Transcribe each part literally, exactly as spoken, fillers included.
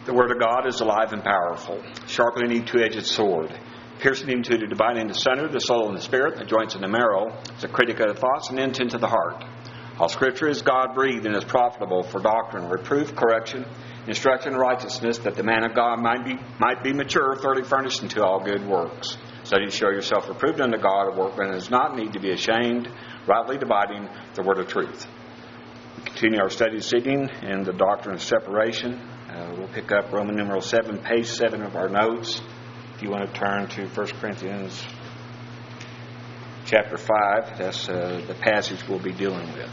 The Word of God is alive and powerful, sharper than any two-edged sword, piercing into the dividing asunder the soul and the spirit, the joints and the marrow, is a critic of the thoughts and intent of the heart. All Scripture is God-breathed and is profitable for doctrine, reproof, correction, instruction, and righteousness, that the man of God might be might be mature, thoroughly furnished unto all good works. So you show yourself approved unto God, a workman that does not need to be ashamed, rightly dividing the word of truth. We continue our study this evening in the doctrine of separation. Uh, we'll pick up Roman numeral seven, page seven of our notes. If you want to turn to First Corinthians chapter five, that's uh, the passage we'll be dealing with.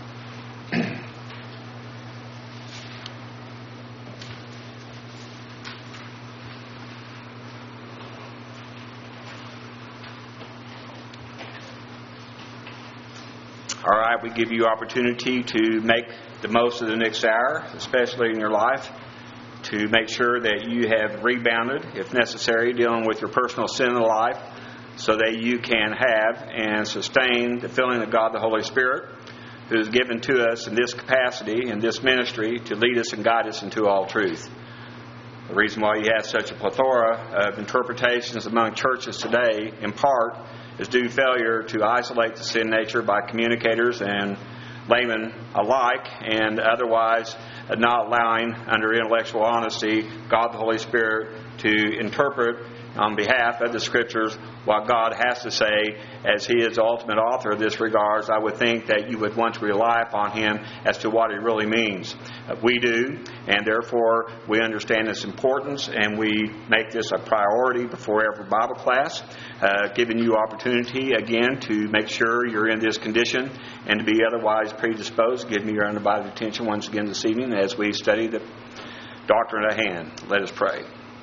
All right, we give you opportunity to make the most of the next hour, especially in your life, to make sure that you have rebounded, if necessary, dealing with your personal sin in life, so that you can have and sustain the filling of God the Holy Spirit, who is given to us in this capacity, in this ministry, to lead us and guide us into all truth. The reason why you have such a plethora of interpretations among churches today, in part, is due to failure to isolate the sin nature by communicators and laymen alike, and otherwise not allowing, under intellectual honesty, God the Holy Spirit to interpret on behalf of the Scriptures what God has to say, as He is the ultimate author of this regards. I would think that you would want to rely upon Him as to what He really means. Uh, we do, and therefore we understand its importance, and we make this a priority before every Bible class, uh, giving you opportunity again to make sure you're in this condition and to be otherwise predisposed. Give me your undivided attention once again this evening as we study the doctrine at hand. Let us pray.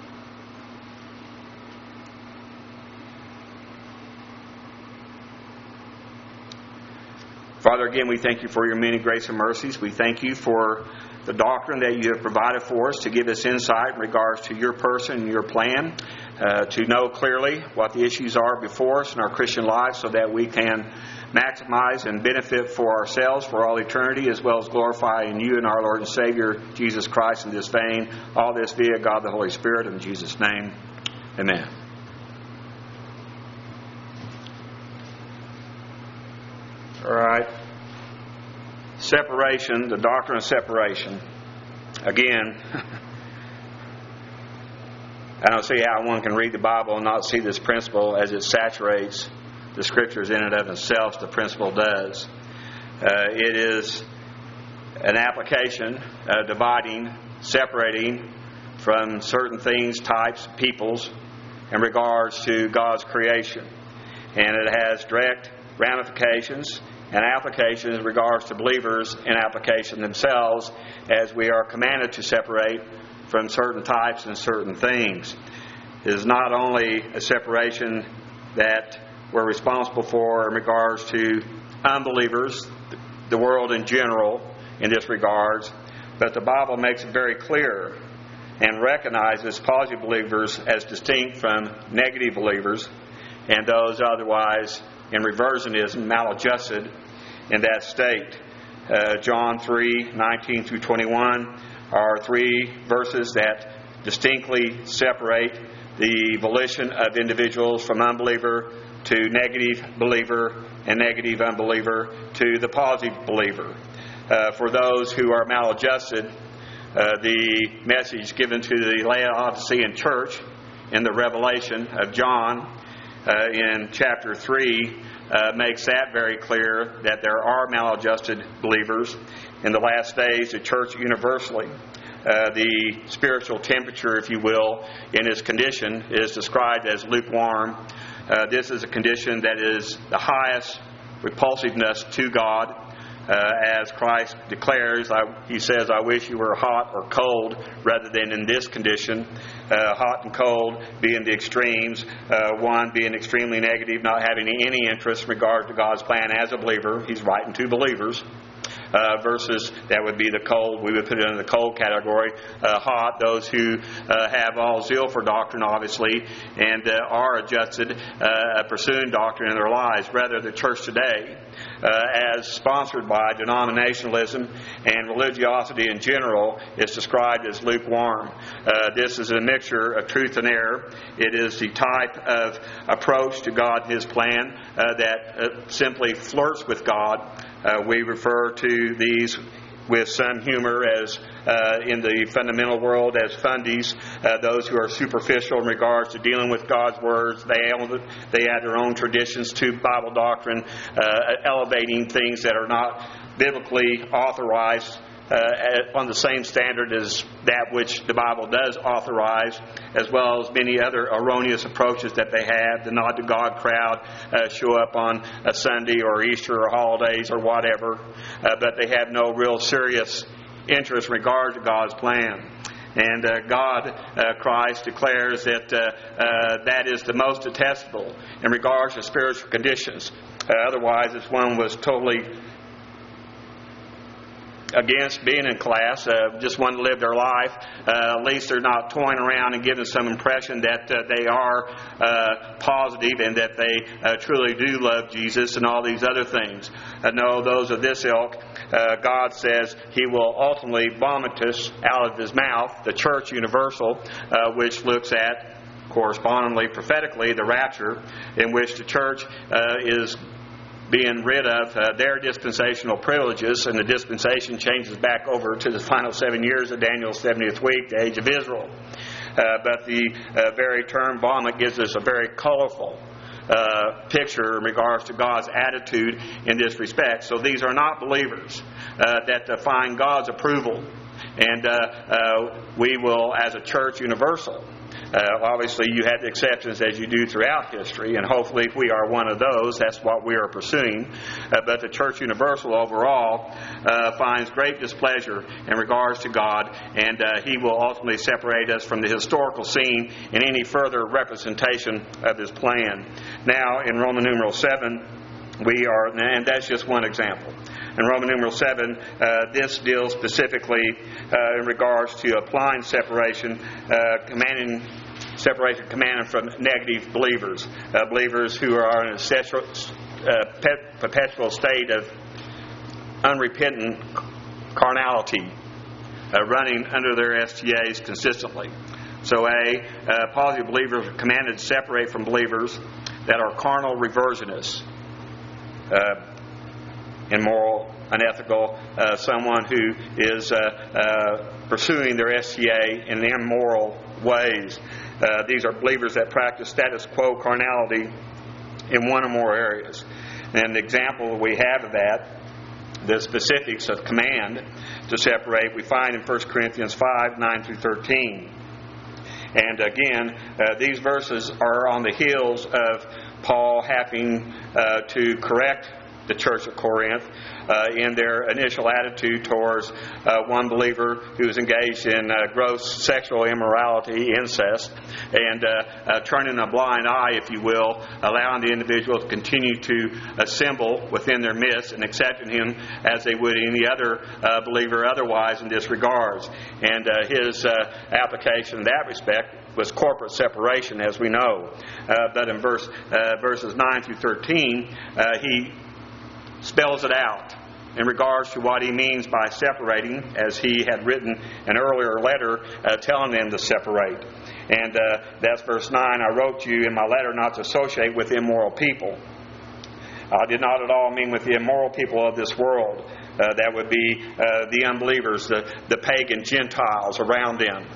Father, again, we thank you for your many grace and mercies. We thank you for the doctrine that you have provided for us to give us insight in regards to your person and your plan, uh, to know clearly what the issues are before us in our Christian life, so that we can maximize and benefit for ourselves for all eternity, as well as glorifying you and our Lord and Savior, Jesus Christ, in this vein. All this via God the Holy Spirit. In Jesus' name, amen. All right. Separation, the doctrine of separation. Again, I don't see how one can read the Bible and not see this principle as it saturates the Scriptures in and of itself. The principle does. Uh, it is an application, uh, dividing, separating from certain things, types, peoples, in regards to God's creation. And it has direct ramifications and application in regards to believers in application themselves, as we are commanded to separate from certain types and certain things. It is not only a separation that we're responsible for in regards to unbelievers, the world in general in this regards, but the Bible makes it very clear and recognizes positive believers as distinct from negative believers and those otherwise in reversionism, maladjusted in that state. Uh, John three, nineteen through twenty-one are three verses that distinctly separate the volition of individuals from unbeliever to negative believer and negative unbeliever to the positive believer. Uh, for those who are maladjusted, uh, the message given to the Laodicean church in the Revelation of John Uh, in chapter three uh, makes that very clear, that there are maladjusted believers. In the last days, the church universally, uh, the spiritual temperature, if you will, in its condition is described as lukewarm. Uh, this is a condition that is the highest repulsiveness to God. Uh, as Christ declares, I, He says, I wish you were hot or cold rather than in this condition. Uh, hot and cold being the extremes. Uh, one being extremely negative, not having any interest in regard to God's plan as a believer. He's writing to believers. Uh, versus that would be the cold. We would put it in the cold category. Uh, hot, those who uh, have all zeal for doctrine, obviously, and uh, are adjusted, uh, pursuing doctrine in their lives. Rather, the church today uh, as sponsored by denominationalism and religiosity in general, is described as lukewarm. Uh, this is a mixture of truth and error. It is the type of approach to God and His plan uh, that uh, simply flirts with God. Uh, we refer to these with some humor as uh, in the fundamental world as fundies, uh, those who are superficial in regards to dealing with God's words. They they add their own traditions to Bible doctrine, uh, elevating things that are not biblically authorized uh, on the same standard as that which the Bible does authorize, as well as many other erroneous approaches that they have. The nod to God crowd uh, show up on a Sunday or Easter or holidays or whatever, uh, but they have no real serious interest in regard to God's plan. And uh, God, uh, Christ, declares that uh, uh, that is the most detestable in regards to spiritual conditions. Uh, otherwise, if one was totally against being in class, uh, just want to live their life, uh, at least they're not toying around and giving some impression that uh, they are uh, positive and that they uh, truly do love Jesus and all these other things. Uh, no, those of this ilk, uh, God says He will ultimately vomit us out of His mouth, the church universal, uh, which looks at, correspondingly, prophetically, the rapture, in which the church uh, is being rid of uh, their dispensational privileges, and the dispensation changes back over to the final seven years of Daniel's seventieth week, the age of Israel. Uh, but the uh, very term vomit gives us a very colorful uh, picture in regards to God's attitude in this respect. So these are not believers uh, that uh, find God's approval. And uh, uh, we will, as a church universal, Uh, obviously, you have exceptions as you do throughout history, and hopefully if we are one of those, that's what we are pursuing. Uh, but the Church Universal overall uh, finds great displeasure in regards to God, and uh, He will ultimately separate us from the historical scene in any further representation of His plan. Now, in Roman numeral seven, we are, and that's just one example. In Roman numeral seven, uh, this deals specifically uh, in regards to applying separation, uh, commanding separation, commanding from negative believers, uh, believers who are in a sexual, uh, pet, perpetual state of unrepentant carnality, uh, running under their S T As consistently. So, a uh, positive believers are commanded to separate from believers that are carnal reversionists. Uh, immoral, unethical, uh, someone who is uh, uh, pursuing their S T A in immoral ways. Uh, these are believers that practice status quo carnality in one or more areas. And the example we have of that, the specifics of command to separate, we find in First Corinthians five, nine through thirteen. And again, uh, these verses are on the heels of Paul having uh, to correct the church of Corinth uh, in their initial attitude towards uh, one believer who was engaged in uh, gross sexual immorality, incest, and uh, uh, turning a blind eye, if you will, allowing the individual to continue to assemble within their midst and accepting him as they would any other uh, believer otherwise in this regards. And uh, his uh, application in that respect was corporate separation, as we know. Uh, but in verse uh, verses nine through thirteen, uh, he spells it out in regards to what he means by separating, as he had written an earlier letter uh, telling them to separate. And uh, that's verse nine. I wrote to you in my letter not to associate with immoral people. I did not at all mean with the immoral people of this world. Uh, that would be uh, the unbelievers, the, the pagan Gentiles around them,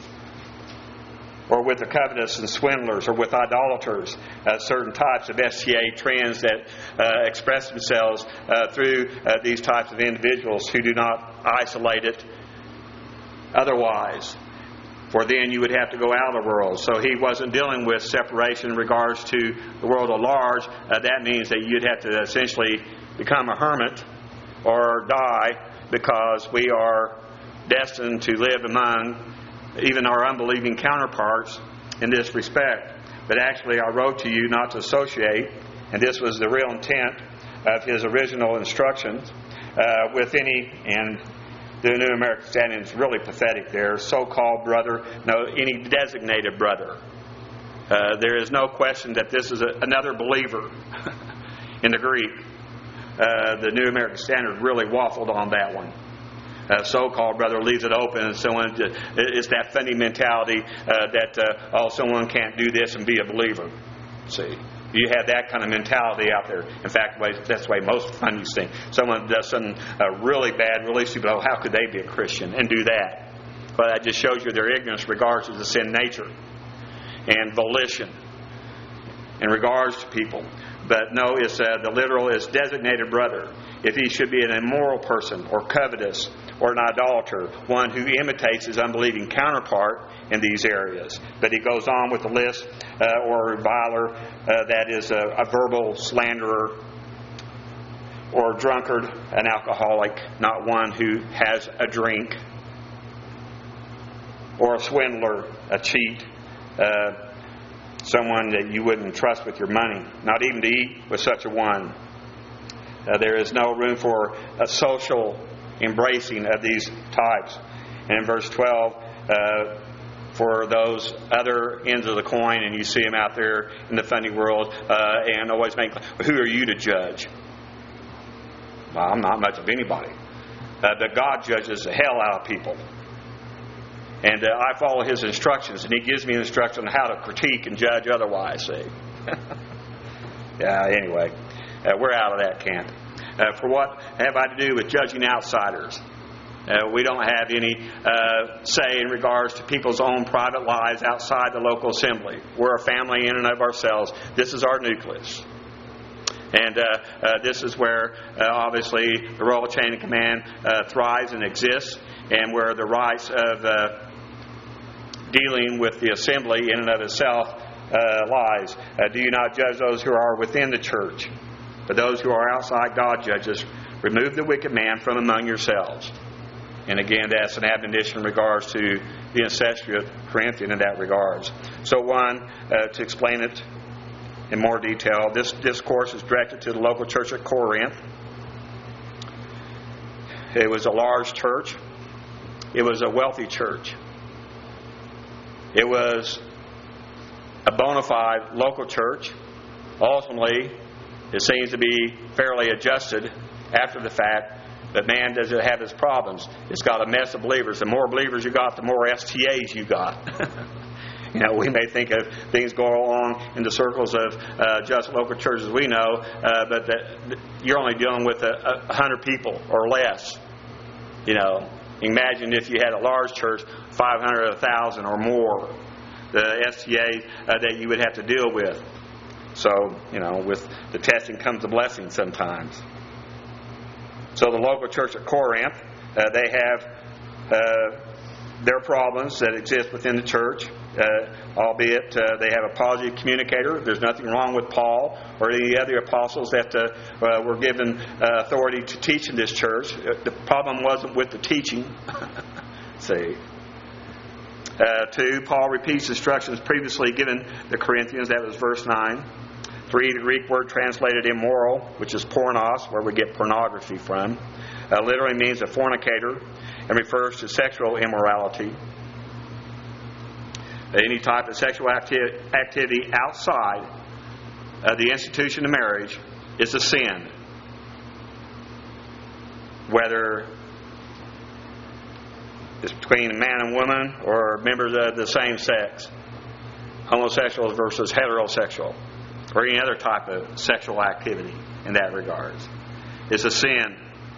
or with the covetous and swindlers, or with idolaters, uh, certain types of S T A trends that uh, express themselves uh, through uh, these types of individuals who do not isolate it otherwise. For then you would have to go out of the world. So he wasn't dealing with separation in regards to the world at large. Uh, that means that you'd have to essentially become a hermit or die, because we are destined to live among even our unbelieving counterparts in this respect. But actually I wrote to you not to associate, and this was the real intent of his original instructions, uh, with any, and the New American Standard is really pathetic there, so-called brother, no, any designated brother. Uh, there is no question that this is a, another believer in the Greek. uh, the New American Standard really waffled on that one. Uh, so-called brother leaves it open, and someone it's that funny mentality uh, that uh, oh, someone can't do this and be a believer. See, you have that kind of mentality out there. In fact, that's the way most funnies think. Someone does something uh, really bad, really stupid. Oh, how could they be a Christian and do that? Well, that just shows you their ignorance in regards to the sin nature and volition in regards to people. But no, it's uh, the literal is designated brother. If he should be an immoral person or covetous or an idolater, one who imitates his unbelieving counterpart in these areas. But he goes on with the list, uh, or a reviler, uh, that is a, a verbal slanderer, or a drunkard, an alcoholic, not one who has a drink, or a swindler, a cheat, uh, someone that you wouldn't trust with your money, not even to eat with such a one. Uh, there is no room for a social embracing of these types. And in verse twelve, uh, for those other ends of the coin, and you see them out there in the funny world, uh, and always make, who are you to judge? Well, I'm not much of anybody. Uh, but God judges the hell out of people. And uh, I follow His instructions, and He gives me instructions on how to critique and judge otherwise, see. yeah, anyway, uh, we're out of that camp. Uh, for what have I to do with judging outsiders? Uh, we don't have any uh, say in regards to people's own private lives outside the local assembly. We're a family in and of ourselves. This is our nucleus. And uh, uh, this is where, uh, obviously, the royal chain of command uh, thrives and exists, and where the rights of uh, dealing with the assembly in and of itself uh, lies. Uh, do you not judge those who are within the church? But those who are outside, God judges. Remove the wicked man from among yourselves. And again, that's an admonition in regards to the incestuous Corinthian in that regards. So one, uh, to explain it in more detail, this discourse is directed to the local church at Corinth. It was a large church. It was a wealthy church. It was a bona fide local church. Ultimately, it seems to be fairly adjusted after the fact, but man, does it have its problems. It's got a mess of believers. The more believers you got, the more S T As you got. You know, we may think of things going along in the circles of uh, just local churches we know, uh, but that you're only dealing with a, a hundred people or less. You know, imagine if you had a large church, five hundred, a thousand or more, the S T A uh, that you would have to deal with. So, you know, with the testing comes the blessing sometimes. So the local church at Corinth, uh, they have uh, their problems that exist within the church, uh, albeit uh, they have a positive communicator. There's nothing wrong with Paul or any other apostles that uh, uh, were given uh, authority to teach in this church. The problem wasn't with the teaching. See. Uh, two, Paul repeats instructions previously given the Corinthians. That was verse nine. Three, the Greek word translated immoral, which is pornos, where we get pornography from, uh, literally means a fornicator and refers to sexual immorality. Any type of sexual acti- activity outside of the institution of marriage is a sin. Whether it's between man and woman or members of the same sex, homosexuals versus heterosexual, or any other type of sexual activity in that regards. It's a sin.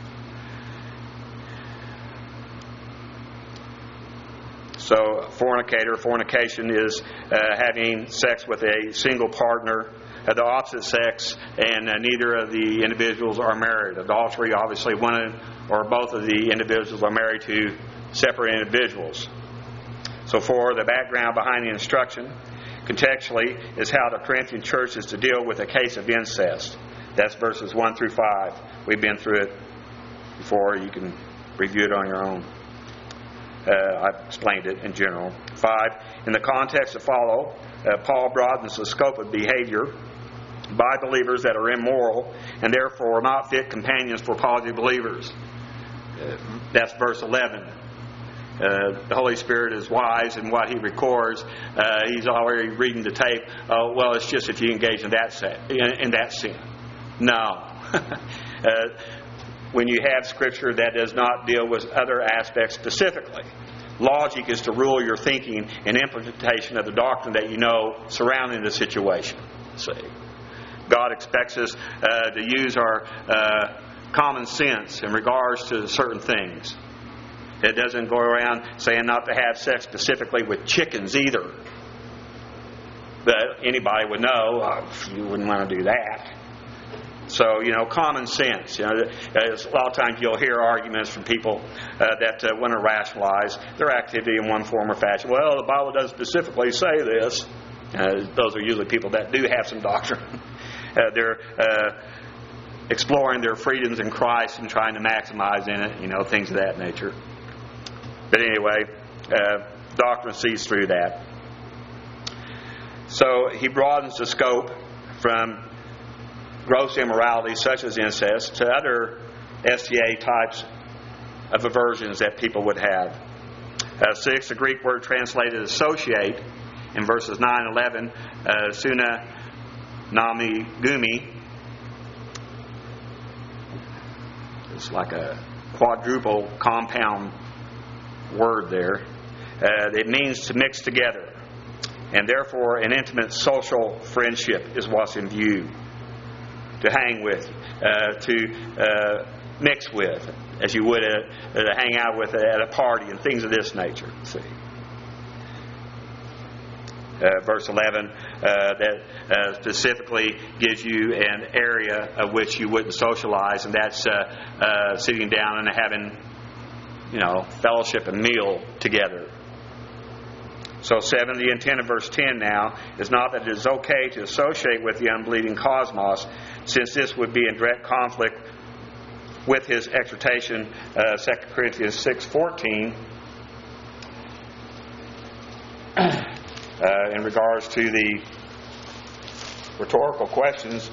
So, fornicator, fornication is uh, having sex with a single partner of the opposite sex, and uh, neither of the individuals are married. Adultery, obviously, one or both of the individuals are married to separate individuals. So, for the background behind the instruction, contextually, is how the Corinthian church is to deal with a case of incest. That's verses one through five. We've been through it before. You can review it on your own. Uh, I've explained it in general. Five, in the context to follow, uh, Paul broadens the scope of behavior by believers that are immoral and therefore not fit companions for positive believers. Uh, that's verse eleven. Uh, the Holy Spirit is wise in what He records. Uh, he's already reading the tape. Oh, well, it's just if you engage in that sin, in, in that sin. No. uh, when you have Scripture that does not deal with other aspects specifically. Logic is to rule your thinking and implementation of the doctrine that you know surrounding the situation. See, God expects us uh, to use our uh, common sense in regards to certain things. It doesn't go around saying not to have sex specifically with chickens either. But anybody would know, oh, you wouldn't want to do that. So, you know, common sense. You know, a lot of times you'll hear arguments from people uh, that uh, want to rationalize their activity in one form or fashion. Well, the Bible doesn't specifically say this. Uh, those are usually people that do have some doctrine. uh, they're uh, exploring their freedoms in Christ and trying to maximize in it, you know, things of that nature. But anyway, uh, doctrine sees through that. So he broadens the scope from gross immorality such as incest to other S T A types of aversions that people would have. Uh, six, the Greek word translated associate in verses nine and eleven, uh, suna nami gumi. It's like a quadruple compound word there. Uh, it means to mix together. And therefore, an intimate social friendship is what's in view. To hang with, uh, to uh, mix with, as you would uh, to hang out with at a party and things of this nature. See, uh, verse eleven uh, that uh, specifically gives you an area of which you wouldn't socialize, and that's uh, uh, sitting down and having, you know, fellowship and meal together. So seven, the intent of verse ten now is not that it is okay to associate with the unbelieving cosmos, since this would be in direct conflict with his exhortation, uh, Second Corinthians six fourteen, uh, in regards to the rhetorical questions,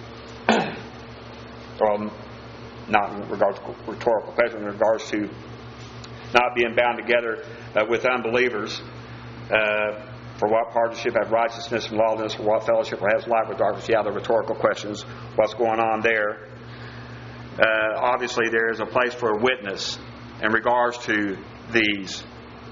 well, not in regards to rhetorical questions, in regards to not being bound together uh, with unbelievers. Uh, for what partnership have righteousness and lawlessness? For what fellowship has light with darkness? Yeah, the rhetorical questions. What's going on there? Uh, obviously, there is a place for a witness in regards to these.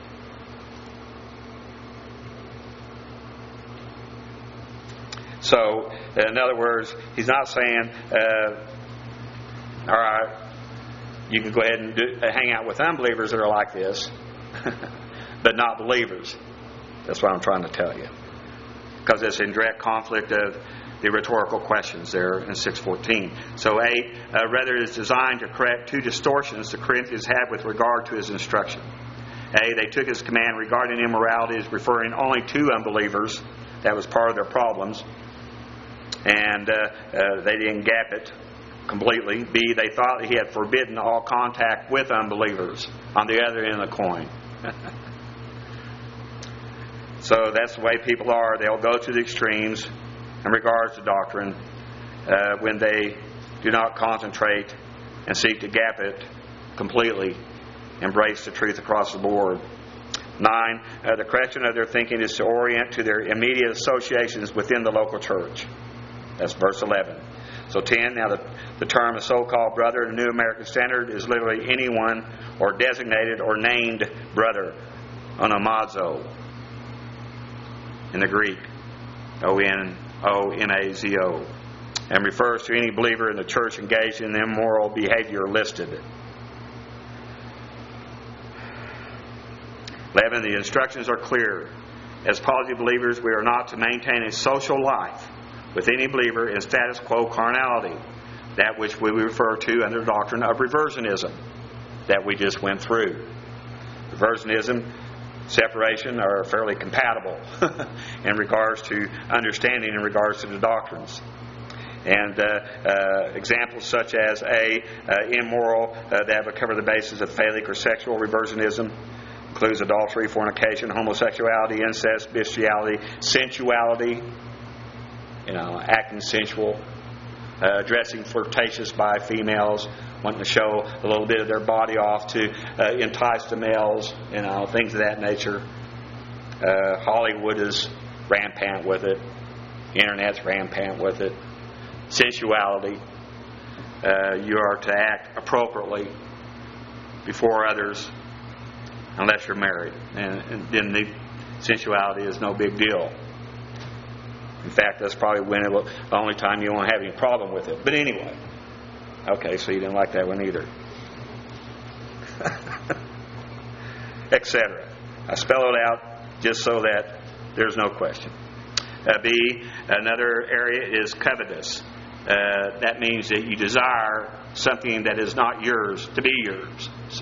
So, in other words, he's not saying, uh, all right, you can go ahead and do, uh, hang out with unbelievers that are like this, but not believers. That's what I'm trying to tell you. Because it's in direct conflict of the rhetorical questions there in six fourteen. So eight, uh, rather it is designed to correct two distortions the Corinthians had with regard to his instruction. A, they took his command regarding immorality as referring only to unbelievers. That was part of their problems. And uh, uh, they didn't gap it completely. B, they thought that he had forbidden all contact with unbelievers on the other end of the coin. So that's the way people are. They'll go to the extremes in regards to doctrine uh, when they do not concentrate and seek to gap it completely, embrace the truth across the board. Nine, uh, the correction of their thinking is to orient to their immediate associations within the local church. That's verse eleven. So ten, now the, the term a so-called brother in the New American Standard is literally anyone or designated or named brother, onomazo. In the Greek, O N O M A Z O, and refers to any believer in the church engaged in immoral behavior listed. eleven. The instructions are clear. As positive believers, we are not to maintain a social life with any believer in status quo carnality, that which we refer to under the doctrine of reversionism that we just went through. Reversionism, separation are fairly compatible in regards to understanding in regards to the doctrines. And uh, uh, examples such as A, uh, immoral, uh, that would cover the basis of phallic or sexual reversionism, includes adultery, fornication, homosexuality, incest, bestiality, sensuality, you know, acting sensual, uh, dressing flirtatious by females, wanting to show a little bit of their body off to uh, entice the males, you know, things of that nature. Uh, Hollywood is rampant with it. The Internet's rampant with it. Sensuality. uh, you are to act appropriately before others, unless you're married. And, and then the sensuality is no big deal. In fact, that's probably when it will, the only time you won't have any problem with it. But anyway, okay, so you didn't like that one either. Etc. I spell it out just so that there's no question. Uh, B, another area is covetous. Uh, that means that you desire something that is not yours to be yours. See,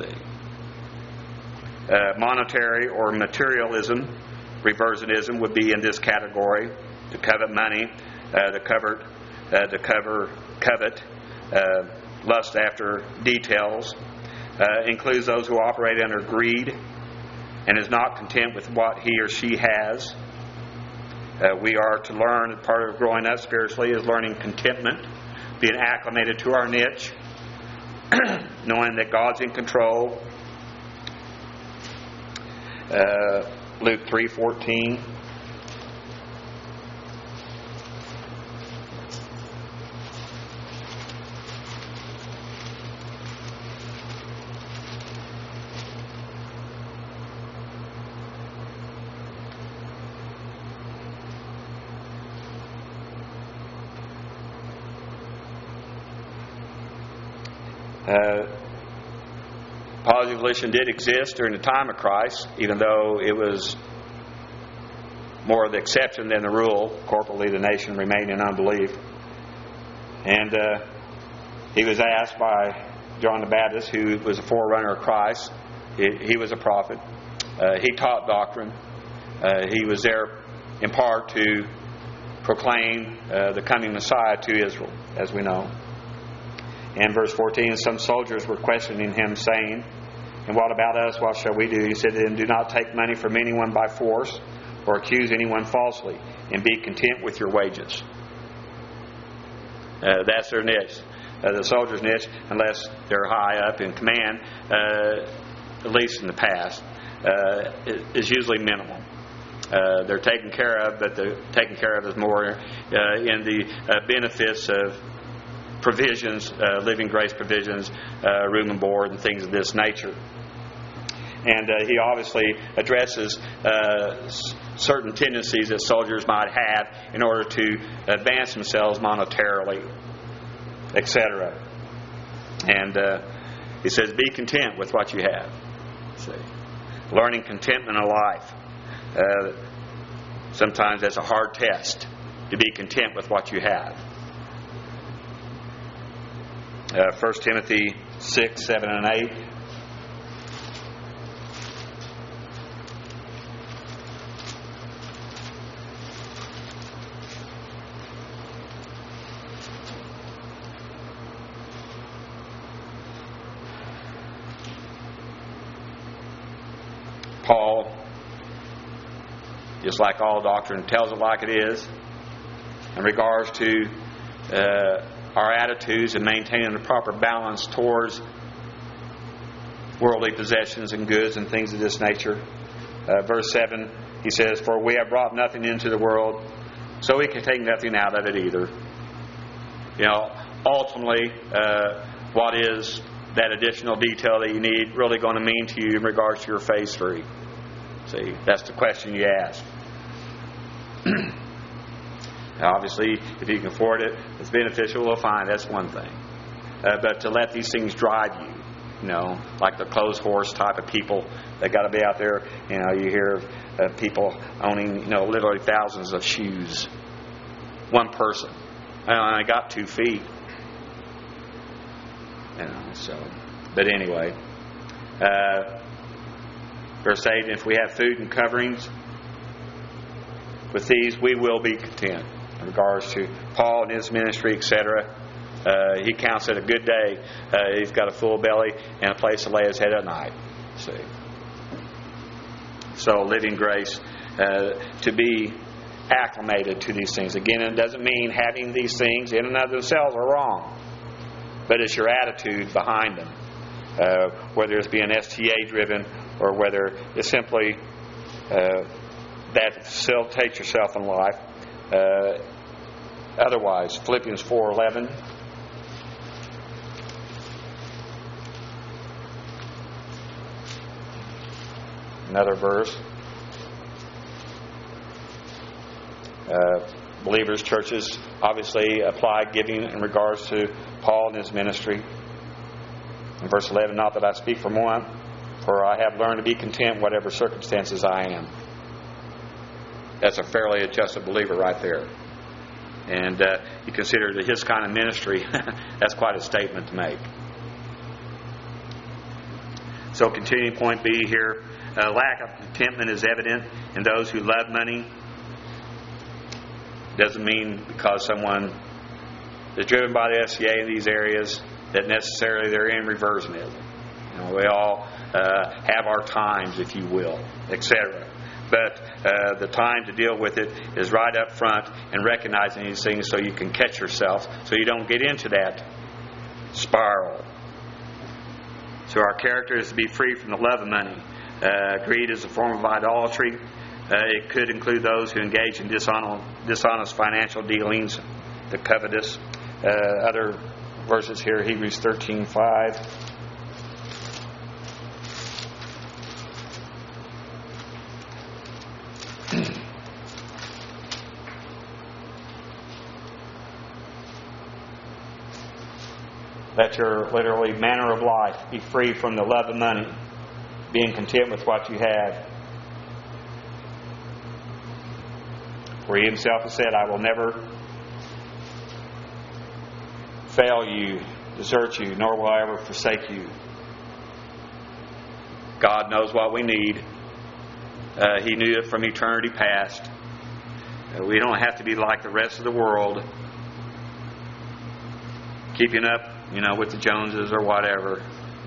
uh, monetary or materialism, reversionism would be in this category. To covet money, uh, to cover, uh, to cover, covet, uh, lust after details, uh, includes those who operate under greed and is not content with what he or she has. Uh, we are to learn, part of growing up spiritually is learning contentment, being acclimated to our niche, knowing that God's in control. Uh, Luke three fourteen. Uh, positive volition did exist during the time of Christ, even though it was more of the exception than the rule. Corporately, the nation remained in unbelief. And uh, he was asked by John the Baptist, who was a forerunner of Christ. He, he was a prophet. Uh, he taught doctrine. Uh, he was there in part to proclaim uh, the coming Messiah to Israel, as we know. And verse fourteen, some soldiers were questioning him, saying, "And what about us? What shall we do?" He said, "Then do not take money from anyone by force, or accuse anyone falsely, and be content with your wages." Uh, that's their niche. Uh, the soldier's niche, unless they're high up in command, uh, at least in the past, uh, is usually minimal. Uh, they're taken care of, but the taken care of is more uh, in the uh, benefits of provisions, uh, living grace provisions, uh, room and board, and things of this nature. And uh, he obviously addresses uh, s- certain tendencies that soldiers might have in order to advance themselves monetarily, et cetera. And uh, he says, "Be content with what you have." See, learning contentment in life. Uh, sometimes that's a hard test, to be content with what you have. Uh, First Timothy six, seven, and eight. Paul, just like all doctrine, tells it like it is in regards to uh, our attitudes and maintaining the proper balance towards worldly possessions and goods and things of this nature. Uh, verse seven, he says, "For we have brought nothing into the world, so we can take nothing out of it either." You know, ultimately, uh, what is that additional detail that you need really going to mean to you in regards to your phase three? See, that's the question you ask. Obviously, if you can afford it, it's beneficial, well, fine, that's one thing. Uh, but to let these things drive you, you know, like the clothes horse type of people that got to be out there, you know, you hear of uh, people owning, you know, literally thousands of shoes. One person. And I got two feet. You know, so, but anyway. Uh, verse eight, "If we have food and coverings, with these we will be content." In regards to Paul and his ministry, et cetera, uh, he counts it a good day. Uh, he's got a full belly and a place to lay his head at night. See, so living grace, uh, to be acclimated to these things. Again, it doesn't mean having these things in and of themselves are wrong, but it's your attitude behind them, uh, whether it's being S T A driven or whether it's simply uh, that facilitates yourself in life. Uh, otherwise, Philippians four eleven. another verse. Uh, believers, churches obviously apply giving in regards to Paul and his ministry. In verse eleven, not that I speak from one, for I have learned to be content whatever circumstances I am. That's a fairly adjusted believer right there. And uh, you consider that his kind of ministry, that's quite a statement to make. So continuing point B here, uh, lack of contentment is evident in those who love money. Doesn't mean because someone is driven by the S C A in these areas that necessarily they're in reversionism. You know, we all uh, have our times, if you will, et cetera. But uh, the time to deal with it is right up front and recognizing these things so you can catch yourself, so you don't get into that spiral. So our character is to be free from the love of money. Uh, greed is a form of idolatry. Uh, it could include those who engage in dishonest, dishonest financial dealings, the covetous. Uh, other verses here, Hebrews thirteen five. Let your literally manner of life be free from the love of money, being content with what you have. For he himself has said, I will never fail you, desert you, nor will I ever forsake you. God knows what we need. Uh, he knew it from eternity past. Uh, we don't have to be like the rest of the world, keeping up, you know, with the Joneses or whatever.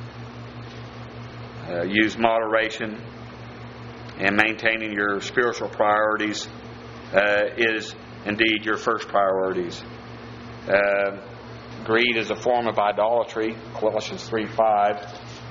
Uh, use moderation, and maintaining your spiritual priorities uh, is indeed your first priorities. Uh, greed is a form of idolatry, Colossians three five.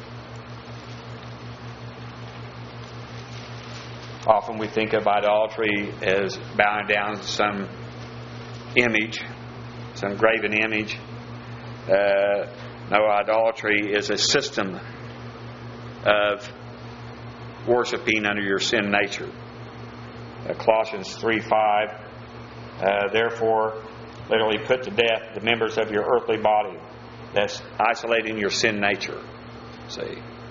Often we think of idolatry as bowing down to some image, some graven image. Uh, no, idolatry is a system of worshiping under your sin nature. Uh, Colossians three five. Uh, therefore, literally put to death the members of your earthly body. That's isolating your sin nature. See.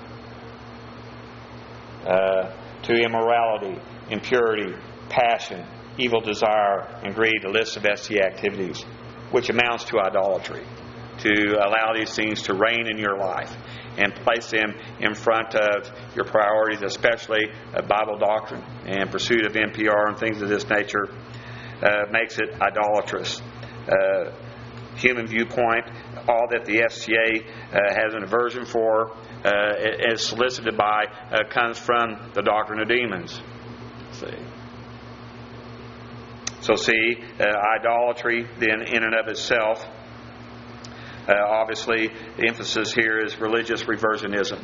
Uh, to immorality, impurity, passion, evil desire, and greed, a list of S T activities, which amounts to idolatry. To allow these things to reign in your life and place them in front of your priorities, especially uh, Bible doctrine and pursuit of N P R and things of this nature, uh, makes it idolatrous. Uh, human viewpoint, all that the S T A uh, has an aversion for, uh, is solicited by, uh, comes from the doctrine of demons. See. So see, uh, idolatry then in and of itself, uh, obviously the emphasis here is religious reversionism.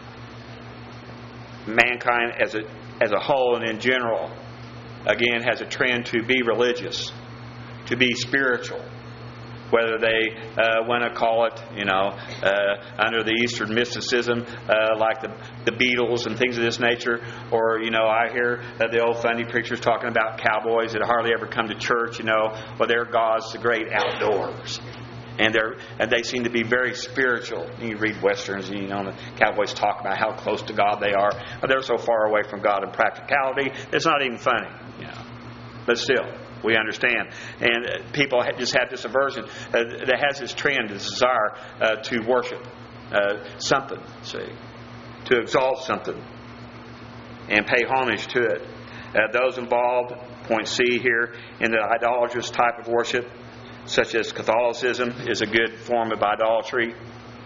Mankind as a, as a whole and in general, again, has a trend to be religious, to be spiritual. Whether they uh, want to call it, you know, uh, under the Eastern mysticism, uh, like the, the Beatles and things of this nature, or, you know, I hear uh, the old funny preachers talking about cowboys that hardly ever come to church, you know, well, their God's the great outdoors. And they're and they seem to be very spiritual. You read westerns, and you know the cowboys talk about how close to God they are. But they're so far away from God in practicality, it's not even funny, you know. But still, we understand. And people just have this aversion uh, that has this trend, this desire uh, to worship uh, something, see, to exalt something and pay homage to it. Uh, those involved, point C here, in the idolatrous type of worship, such as Catholicism, is a good form of idolatry,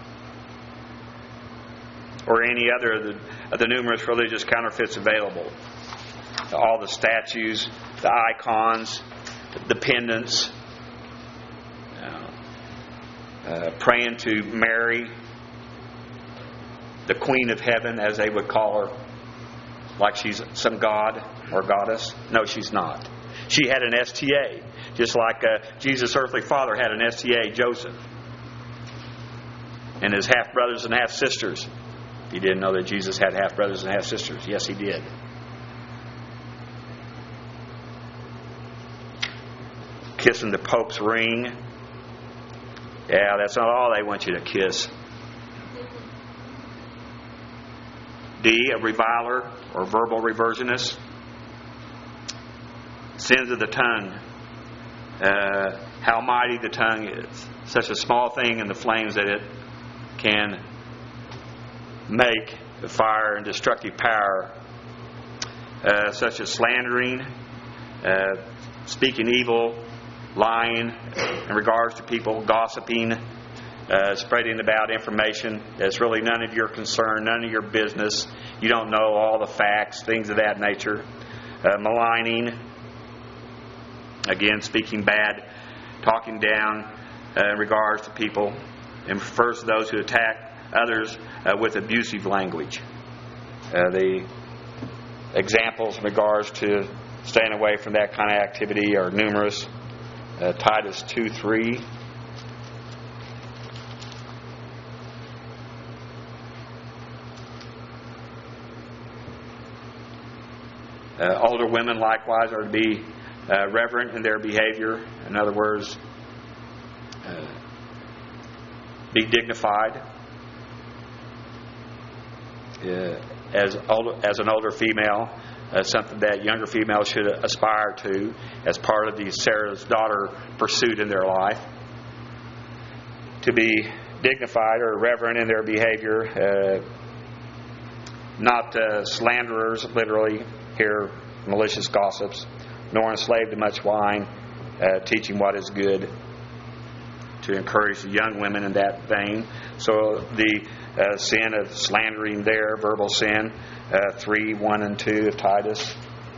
or any other of the, of the numerous religious counterfeits available. All the statues, the icons, the pendants, you know, uh, praying to Mary, the Queen of Heaven, as they would call her, like she's some god or goddess. No, she's not. She had an S T A, just like uh, Jesus' earthly father had an S T A, Joseph, and his half brothers and half sisters. You didn't know that Jesus had half brothers and half sisters. Yes, He did. Kissing the Pope's ring. Yeah, that's not all they want you to kiss. D, a reviler or verbal reversionist. Sins of the tongue. Uh, how mighty the tongue is. Such a small thing in the flames that it can make the fire and destructive power. Uh, such as slandering, uh, speaking evil, lying in regards to people, gossiping, uh, spreading about information that's really none of your concern, none of your business. You don't know all the facts, things of that nature. Uh, maligning, again, speaking bad, talking down uh, in regards to people, and refers to those who attack others uh, with abusive language. Uh, the examples in regards to staying away from that kind of activity are numerous. Uh, Titus two three. Uh, older women likewise are to be uh, reverent in their behavior. In other words, uh, be dignified. Uh, as older, as an older female, uh, something that younger females should aspire to as part of the Sarah's daughter pursuit in their life. To be dignified or reverent in their behavior, uh, not uh, slanderers, literally here, malicious gossips, nor enslaved to much wine, uh, teaching what is good, to encourage the young women in that vein. So the uh, sin of slandering there, verbal sin, uh, three, one and two of Titus.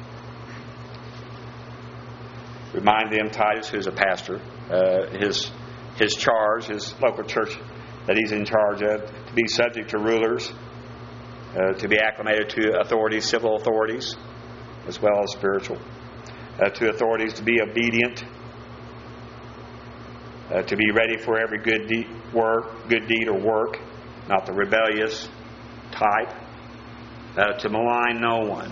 Remind them, Titus, who's a pastor, uh, his his charge, his local church that he's in charge of, to be subject to rulers, uh, to be acclimated to authorities, civil authorities, as well as spiritual. Uh, to authorities to be obedient, uh, to be ready for every good deed, work, good deed or work, not the rebellious type. Uh, to malign no one.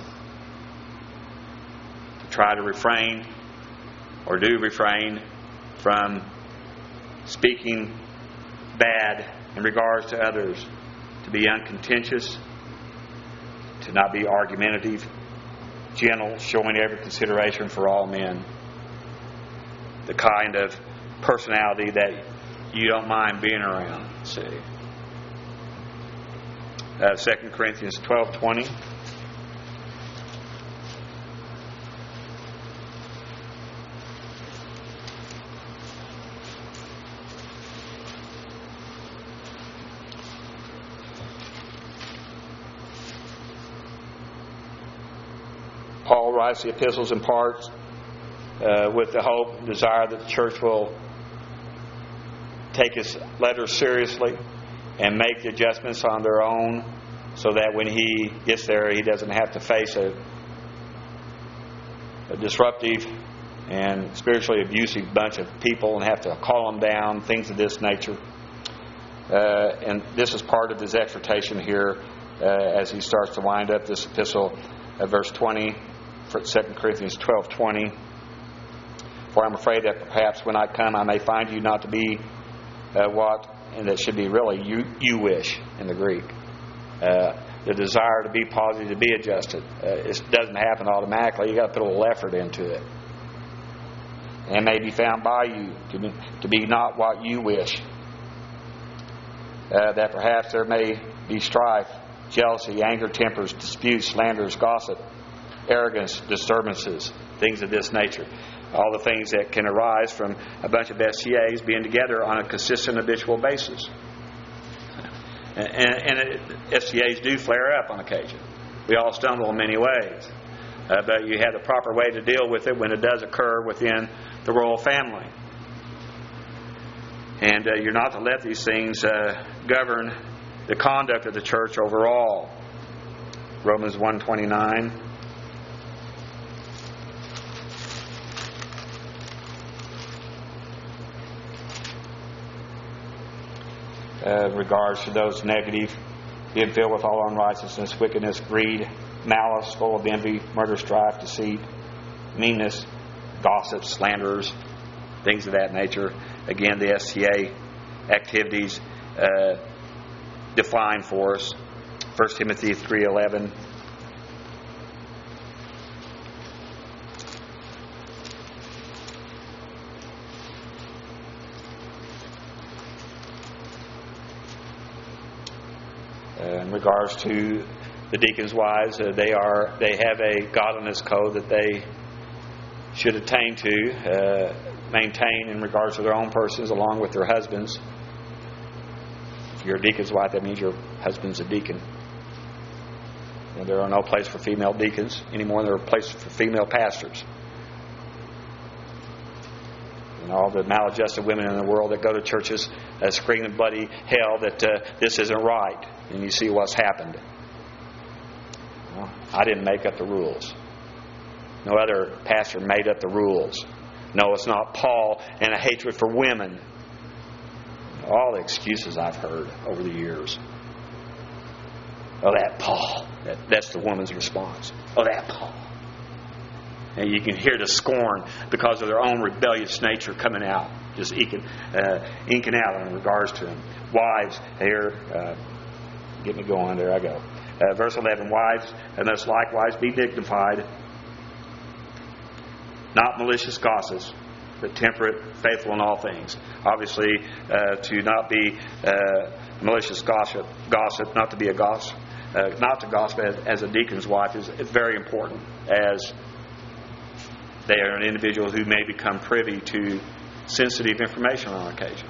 To try to refrain or do refrain from speaking bad in regards to others. To be uncontentious. To not be argumentative. Gentle, showing every consideration for all men. The kind of personality that you don't mind being around. See. Uh, Second Corinthians twelve twenty. Paul writes the epistles in part uh, with the hope and desire that the church will take his letters seriously and make the adjustments on their own, so that when he gets there, he doesn't have to face a, a disruptive and spiritually abusive bunch of people and have to call them down, things of this nature. Uh, and this is part of his exhortation here uh, as he starts to wind up this epistle, uh, verse twenty, Second Corinthians twelve twenty. For I'm afraid that perhaps when I come, I may find you not to be uh, what. And that should be really you, you wish in the Greek. Uh, the desire to be positive, to be adjusted. Uh, it doesn't happen automatically. You've got to put a little effort into it. And may be found by you to be, to be not what you wish. Uh, that perhaps there may be strife, jealousy, anger, tempers, disputes, slanders, gossip, arrogance, disturbances, things of this nature. All the things that can arise from a bunch of S C As being together on a consistent, habitual basis. And, and it, S C As do flare up on occasion. We all stumble in many ways. Uh, but you have the proper way to deal with it when it does occur within the royal family. And uh, you're not to let these things uh, govern the conduct of the church overall. Romans one twenty-nine. Uh, regards to those negative being filled with all unrighteousness, wickedness, greed, malice, full of envy, murder, strife, deceit, meanness, gossip, slanderers, things of that nature. Again, the S T A activities uh, defined for us. First Timothy three eleven. Uh, in regards to the deacons' wives, uh, they are they have a godliness code that they should attain to, uh, maintain in regards to their own persons along with their husbands. If you're a deacon's wife, that means your husband's a deacon. And there are no place for female deacons anymore. There are places for female pastors. And all the maladjusted women in the world that go to churches uh, screaming bloody hell that uh, this isn't right. And you see what's happened. Well, I didn't make up the rules. No other pastor made up the rules. No, it's not Paul and a hatred for women. All the excuses I've heard over the years. Oh, that Paul. That, that's the woman's response. Oh, that Paul. And you can hear the scorn because of their own rebellious nature coming out. Just inking, uh, inking out in regards to them. Wives, here, uh, get me going. There I go. Uh, verse eleven, wives, and thus likewise be dignified, not malicious gossips, but temperate, faithful in all things. Obviously, uh, to not be uh, malicious gossip, gossip, not to be a gossip, uh, not to gossip as, as a deacon's wife is, is very important, as they are an individual who may become privy to sensitive information on occasion.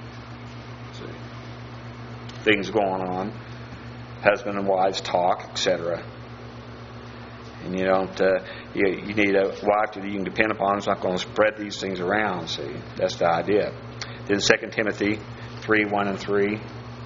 See, things going on, husband and wives talk, et cetera. And you don't. Uh, you, you need a wife that you can depend upon who's not going to spread these things around. See, that's the idea. Then Second Timothy three one and three.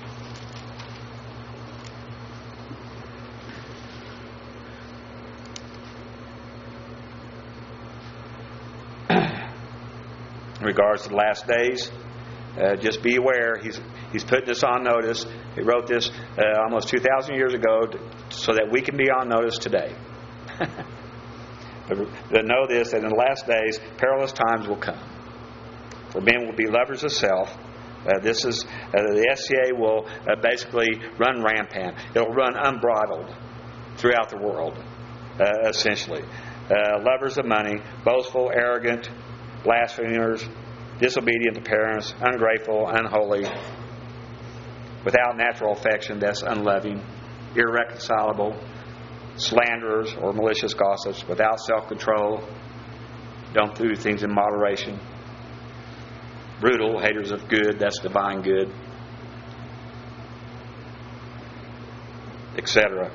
In regards to the last days, uh, just be aware. He's he's putting this on notice. He wrote this uh, almost two thousand years ago, to, so that we can be on notice today. But, but know this, that in the last days, perilous times will come. For men will be lovers of self. Uh, this is uh, the S C A will uh, basically run rampant. It'll run unbridled throughout the world, uh, essentially. Uh, lovers of money, boastful, arrogant, blasphemers, disobedient to parents, ungrateful, unholy, without natural affection, that's unloving, irreconcilable, slanderers or malicious gossips, without self-control, don't do things in moderation, brutal, haters of good, that's divine good, et cetera.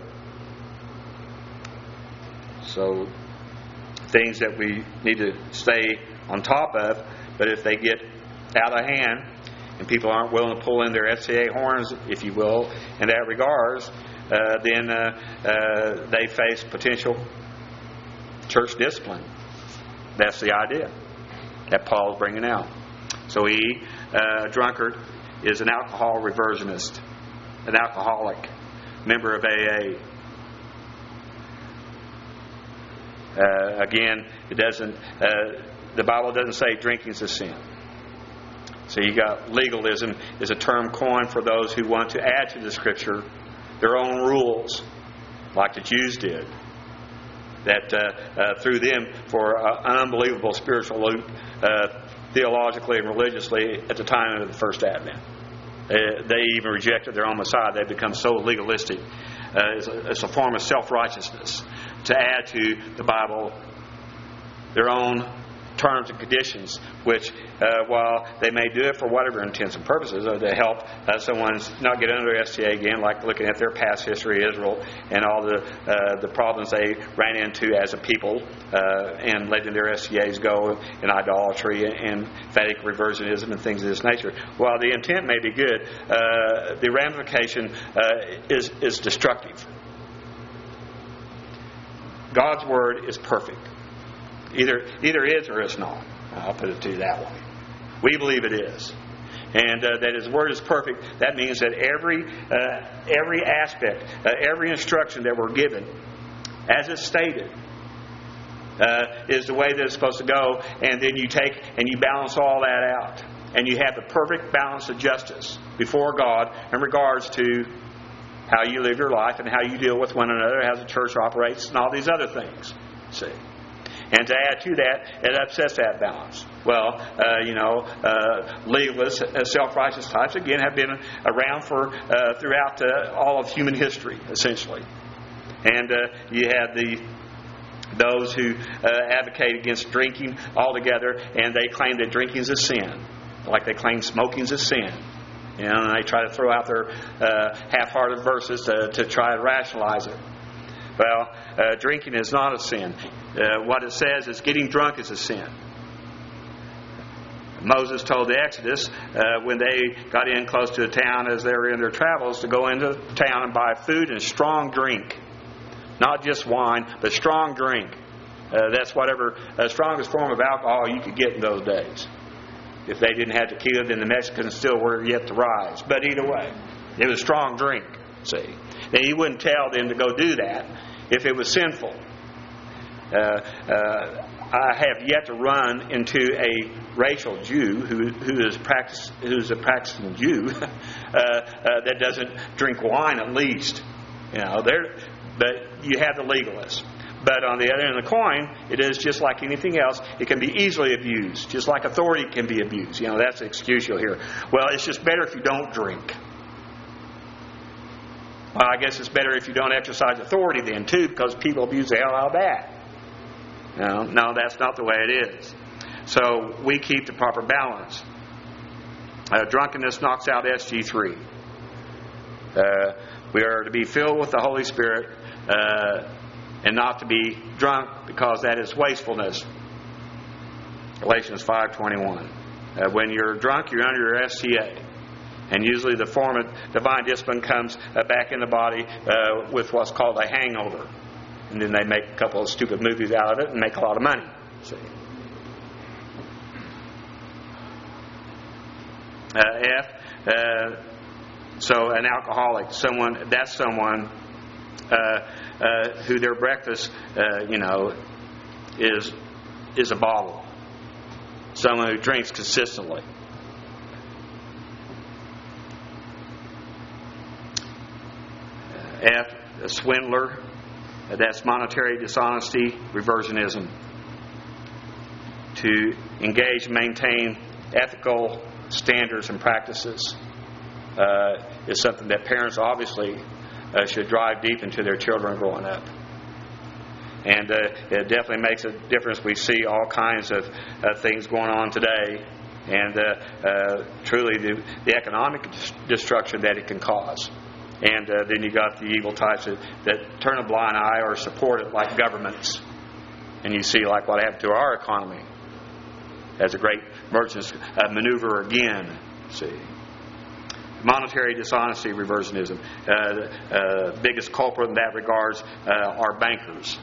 So, things that we need to stay on top of, but if they get out of hand and people aren't willing to pull in their S C A horns, if you will, in that regards, uh, then uh, uh, they face potential church discipline. That's the idea that Paul's bringing out. So he, uh, drunkard, is an alcohol reversionist, an alcoholic, member of A A. Uh, again, it doesn't. Uh, the Bible doesn't say drinking is a sin. So you got legalism is a term coined for those who want to add to the Scripture their own rules, like the Jews did. That uh, uh, threw them for uh, an unbelievable spiritual loop, uh, theologically and religiously, at the time of the first Advent. Uh, they even rejected their own Messiah. They become so legalistic. Uh, it's, a, it's a form of self-righteousness to add to the Bible their own terms and conditions, which, uh, while they may do it for whatever intents and purposes, or to help uh, someone not get under S T A again, like looking at their past history, Israel, and all the uh, the problems they ran into as a people, uh, and letting their S T As go in idolatry and emphatic reversionism and things of this nature. While the intent may be good, uh, the ramification uh, is is destructive. God's Word is perfect. Either either is or is not. I'll put it to you that way. We believe it is. and uh, that His Word is perfect, that means that every uh, every aspect, uh, every instruction that we're given, as it's stated, uh, is the way that it's supposed to go. And then you take and you balance all that out, and you have the perfect balance of justice before God in regards to how you live your life and how you deal with one another, how the church operates, and all these other things. See? And to add to that, it upsets that balance. Well, uh, you know, uh, legalists, uh, self-righteous types, again, have been around for uh, throughout uh, all of human history, essentially. And uh, you had the those who uh, advocate against drinking altogether, and they claim that drinking is a sin, like they claim smoking is a sin. You know, and they try to throw out their uh, half-hearted verses to, to try to rationalize it. Well, uh, drinking is not a sin. Uh, what it says is getting drunk is a sin. Moses told the Exodus uh, when they got in close to a town as they were in their travels to go into town and buy food and strong drink. Not just wine, but strong drink. Uh, that's whatever uh, strongest form of alcohol you could get in those days. If they didn't have tequila, then the Mexicans still were yet to rise. But either way, it was strong drink. See, now you wouldn't tell them to go do that if it was sinful. Uh, uh, I have yet to run into a racial Jew who who is practice who's a practicing Jew uh, uh, that doesn't drink wine at least. You know, there, but you have the legalists. But on the other end of the coin, it is just like anything else. It can be easily abused, just like authority can be abused. You know, that's the excuse you'll hear. Well, it's just better if you don't drink. Well, I guess it's better if you don't exercise authority then, too, because people abuse the hell out of that. No, no, that's not the way it is. So we keep the proper balance. Uh, drunkenness knocks out S G three. Uh, we are to be filled with the Holy Spirit uh, and not to be drunk, because that is wastefulness. Galatians five twenty-one. Uh, when you're drunk, you're under your S T A. And usually the form of divine discipline comes uh, back in the body uh, with what's called a hangover. And then they make a couple of stupid movies out of it and make a lot of money. See? Uh, F. Uh, so an alcoholic, someone that's someone uh, uh, who their breakfast, uh, you know, is is a bottle. Someone who drinks consistently. F, a swindler. That's monetary dishonesty, reversionism. To engage and maintain ethical standards and practices uh, is something that parents obviously uh, should drive deep into their children growing up. And uh, it definitely makes a difference. We see all kinds of uh, things going on today, and uh, uh, truly the, the economic destruction that it can cause. And uh, then you got the evil types that, that turn a blind eye or support it, like governments. And you see like what happened to our economy as a great merchants uh, maneuver again. See, monetary dishonesty, reversionism. Uh, uh, biggest culprit in that regards uh, are bankers.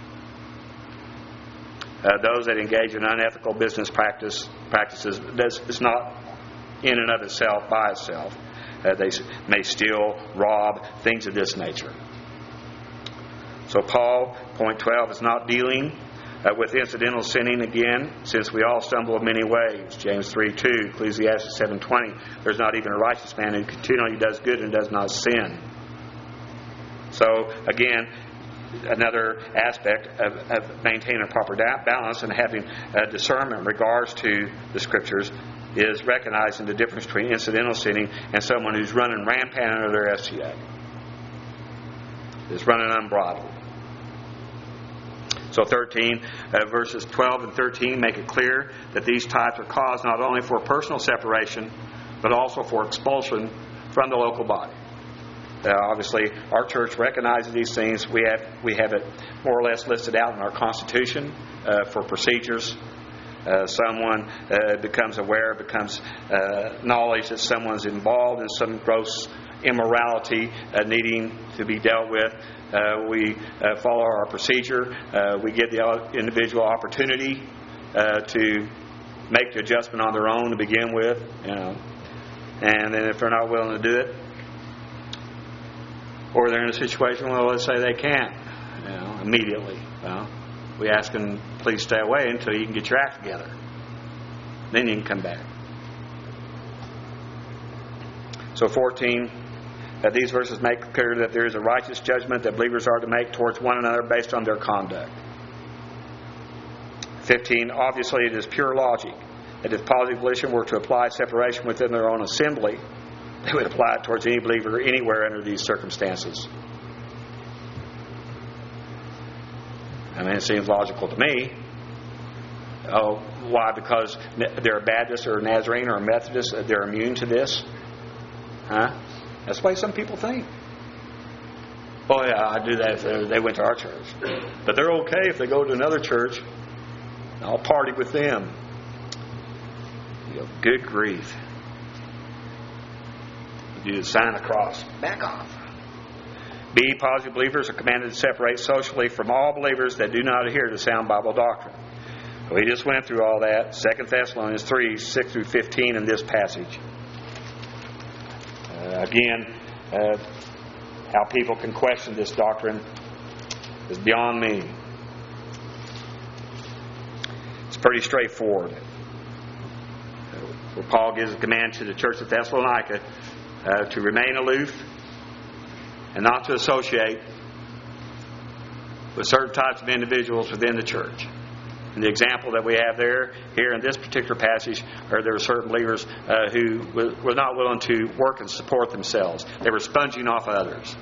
Uh, those that engage in unethical business practice practices. It's not in and of itself by itself. Uh, they may steal, rob, things of this nature. So Paul, point twelve, is not dealing uh, with incidental sinning again, since we all stumble in many ways. James three two, Ecclesiastes seven twenty, there's not even a righteous man who continually does good and does not sin. So again, another aspect of, of maintaining a proper balance and having uh, discernment in regards to the Scriptures is recognizing the difference between incidental sinning and someone who's running rampant under their S T A. Is running unbridled. So thirteen, uh, verses twelve and thirteen make it clear that these types are caused not only for personal separation, but also for expulsion from the local body. Uh, obviously, our church recognizes these things. We have we have it more or less listed out in our Constitution uh, for procedures. Uh, someone uh, becomes aware, becomes uh, knowledge that someone's involved in some gross immorality uh, needing to be dealt with. Uh, we uh, follow our procedure. Uh, we give the individual opportunity uh, to make the adjustment on their own to begin with. You know, And then if they're not willing to do it, or they're in a situation, well, let's say they can't, you know, immediately. Well, we ask them, please stay away until you can get your act together. Then you can come back. So fourteen, uh, these verses make clear that there is a righteous judgment that believers are to make towards one another based on their conduct. fifteen, obviously it is pure logic that if positive volition were to apply separation within their own assembly, they would apply it towards any believer anywhere under these circumstances. I mean, it seems logical to me. Oh, why? Because they're a Baptist or a Nazarene or a Methodist, they're immune to this? Huh? That's the way some people think. Oh, yeah, I'd do that if they went to our church. But they're okay if they go to another church. I'll party with them. You know, good grief. You do the sign of the cross. Back off. B, positive believers are commanded to separate socially from all believers that do not adhere to sound Bible doctrine. We just went through all that. Second Thessalonians three, six through fifteen in this passage. Uh, again, uh, how people can question this doctrine is beyond me. It's pretty straightforward. Uh, where Paul gives a command to the church of Thessalonica uh, to remain aloof and not to associate with certain types of individuals within the church. And the example that we have there, here in this particular passage, are there were certain believers uh, who were not willing to work and support themselves. They were sponging off others.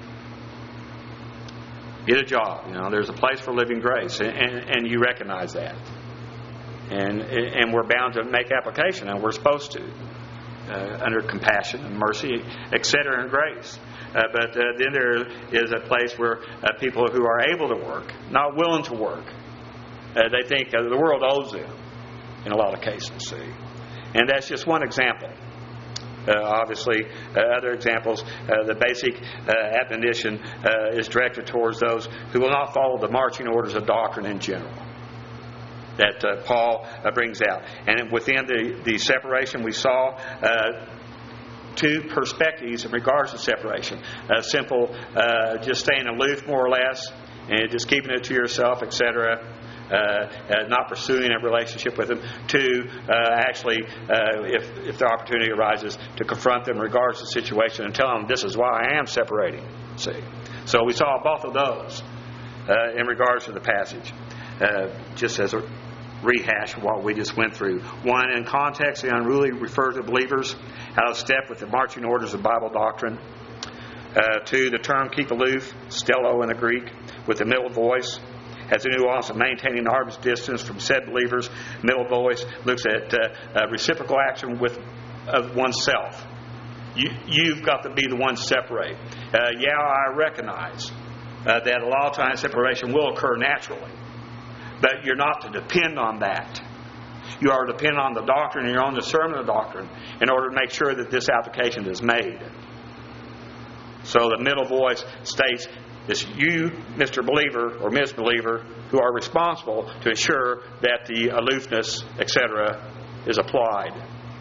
Get a job. You know, there's a place for living grace, and, and, and you recognize that. And and we're bound to make application, and we're supposed to, uh, under compassion and mercy, et cetera, and grace. Uh, but uh, then there is a place where uh, people who are able to work, not willing to work, Uh, they think uh, the world owes them in a lot of cases, see. And that's just one example. Uh, obviously, uh, other examples, uh, the basic uh, admonition uh, is directed towards those who will not follow the marching orders of doctrine in general that uh, Paul uh, brings out. And within the, the separation we saw, uh, two perspectives in regards to separation. Uh, simple, uh, just staying aloof more or less, and just keeping it to yourself, et cetera. Uh, uh, not pursuing a relationship with them. Two, uh, actually, uh, if if the opportunity arises, to confront them in regards to the situation and tell them this is why I am separating. See, so we saw both of those uh, in regards to the passage, uh, just as a rehash of what we just went through. One, in context, the unruly refer to believers out of step with the marching orders of Bible doctrine. Uh, two, the term keep aloof, stello in the Greek, with the middle voice, has a nuance of maintaining arm's distance from said believers. Middle voice looks at uh, uh, reciprocal action with of oneself. You, you've got to be the one to separate. Uh, yeah, I recognize uh, that a lot of times separation will occur naturally, but you're not to depend on that. You are to depend on the doctrine and your own discernment of doctrine in order to make sure that this application is made. So the middle voice states, it's you, Mister Believer or Miss Believer, who are responsible to ensure that the aloofness, et cetera, is applied.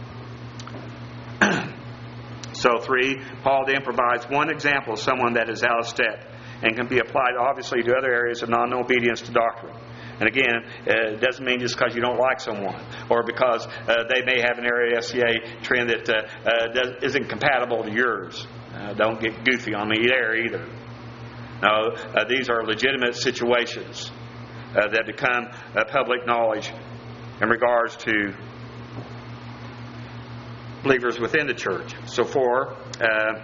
So three, Paul then provides one example of someone that is out of step and can be applied obviously to other areas of non-obedience to doctrine. And again, uh, it doesn't mean just because you don't like someone or because uh, they may have an area S C A trend that uh, uh, does, isn't compatible to yours. Uh, don't get goofy on me there either. No, uh, these are legitimate situations uh, that become uh, public knowledge in regards to believers within the church. So for uh,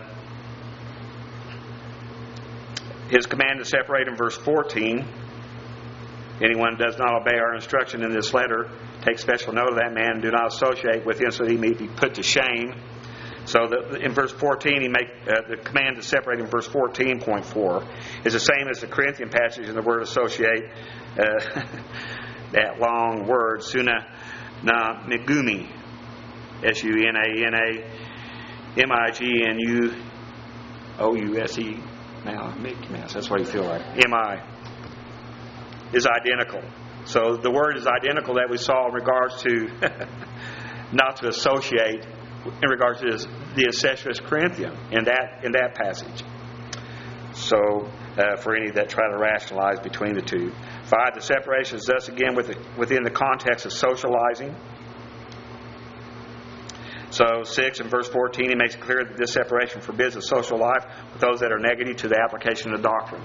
his command to separate in verse fourteen, anyone who does not obey our instruction in this letter, take special note of that man and do not associate with him so that he may be put to shame. So the, in verse fourteen, he make uh, the command to separate in verse fourteen point four is the same as the Corinthian passage in the word associate. Uh, that long word, suna na megumi, S U N A N A M I G N U O U S E. Now, Mickey Mouse, that's what you feel like. M I is identical. So the word is identical that we saw in regards to not to associate in regards to this, the Accessus Corinthian in that in that passage. So, uh, for any that try to rationalize between the two. Five, the separation is thus again with the, within the context of socializing. So, six, in verse fourteen, he makes it clear that this separation forbids a social life with those that are negative to the application of doctrine.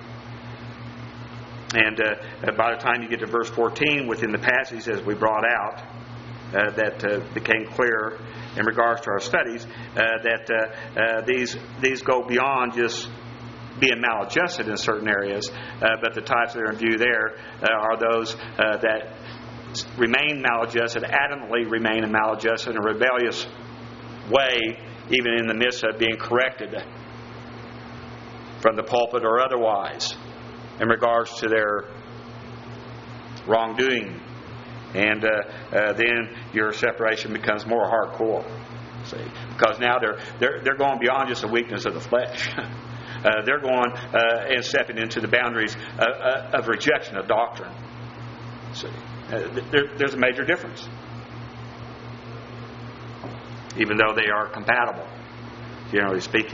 And uh, by the time you get to verse fourteen, within the passage, as we brought out, uh, that uh, became clear in regards to our studies, uh, that uh, uh, these these go beyond just being maladjusted in certain areas, uh, but the types that are in view there uh, are those uh, that remain maladjusted, adamantly remain in maladjusted and rebellious way, even in the midst of being corrected from the pulpit or otherwise in regards to their wrongdoing. And uh, uh, then your separation becomes more hardcore. See, because now they're they're they're going beyond just the weakness of the flesh. uh, they're going uh, and stepping into the boundaries uh, uh, of rejection of doctrine. See, uh, there, there's a major difference, even though they are compatible, generally speaking.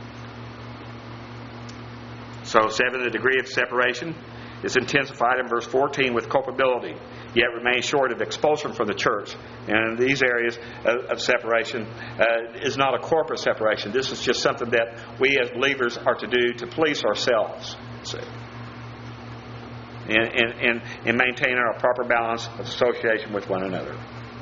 So, seven, the degree of separation is intensified in verse fourteen with culpability, yet remains short of expulsion from the church. And these areas of, of separation uh, is not a corporate separation. This is just something that we as believers are to do to police ourselves, see, and, and, and, and maintain our proper balance of association with one another.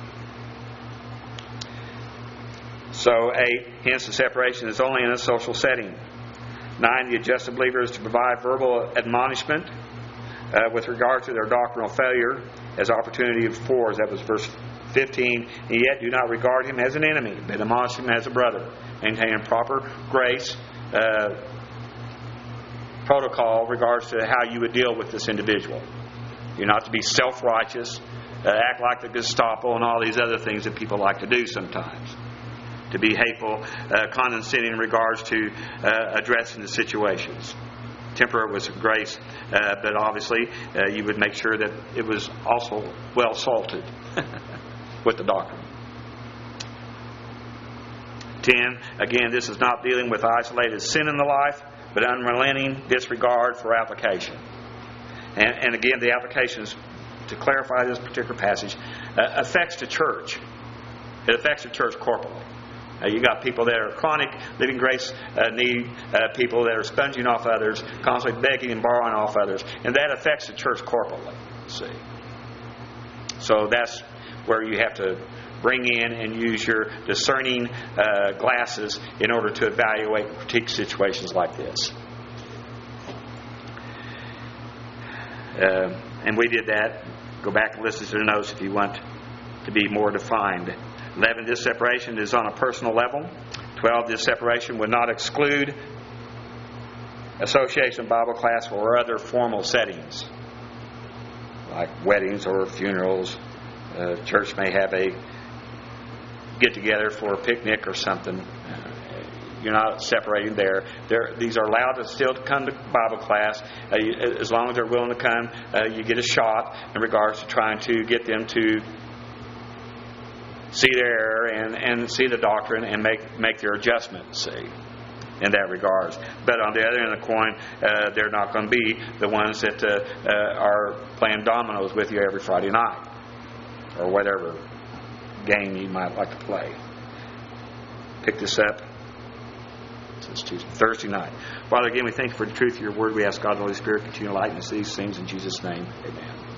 So, eight, hence the separation is only in a social setting. Nine, the adjusted believer is to provide verbal admonishment uh, with regard to their doctrinal failure as opportunity affords. That was verse fifteen. And yet do not regard him as an enemy, but admonish him as a brother. Maintaining proper grace uh, protocol in regards to how you would deal with this individual. You're not to be self-righteous, uh, act like the Gestapo and all these other things that people like to do sometimes. To be hateful, uh, condescending in regards to uh, addressing the situations. Temper it with grace, uh, but obviously uh, you would make sure that it was also well salted with the doctrine. Ten, again, this is not dealing with isolated sin in the life, but unrelenting disregard for application. And, and again, the applications, to clarify this particular passage, uh, affects the church. It affects the church corporally. Uh, you got people that are chronic living grace uh, need, uh, people that are sponging off others, constantly begging and borrowing off others, and that affects the church corporately. See, so that's where you have to bring in and use your discerning uh, glasses in order to evaluate and critique situations like this. Uh, and we did that. Go back and listen to the notes if you want to be more defined. eleven, this separation is on a personal level. twelve, this separation would not exclude association, Bible class, or other formal settings, like weddings or funerals. Uh, church may have a get-together for a picnic or something. Uh, you're not separating there. They're, these are allowed to still to come to Bible class. Uh, you, as long as they're willing to come, uh, you get a shot in regards to trying to get them to see their error and, and see the doctrine and make make their adjustments, see, in that regards. But on the other end of the coin, uh, they're not going to be the ones that uh, uh, are playing dominoes with you every Friday night or whatever game you might like to play. Pick this up. It's Tuesday, Thursday night. Father, again, we thank you for the truth of your word. We ask God, the Holy Spirit, continue to enlighten us these things in Jesus' name. Amen.